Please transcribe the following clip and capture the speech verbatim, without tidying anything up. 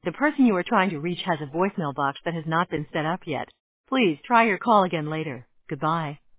The person you are trying to reach has a voicemail box that has not been set up yet. Please try your call again later. Goodbye.